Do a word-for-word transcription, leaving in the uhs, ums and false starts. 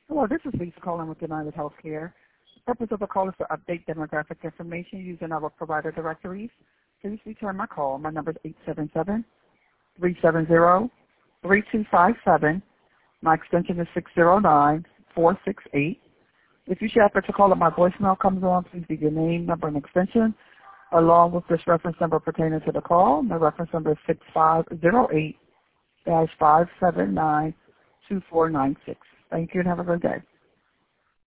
Hello, this is Lisa calling with United Healthcare. The purpose of the call is to update demographic information using our provider directories. Please return my call. My number is eight seven seven, three seven zero, three two five seven. My extension is six zero nine, four six eight. If you should happen to call and my voicemail comes on, please leave your name, number, and extension, along with this reference number pertaining to the call. My reference number is six five zero eight, five seven nine, two four nine six. Thank you and have a good day.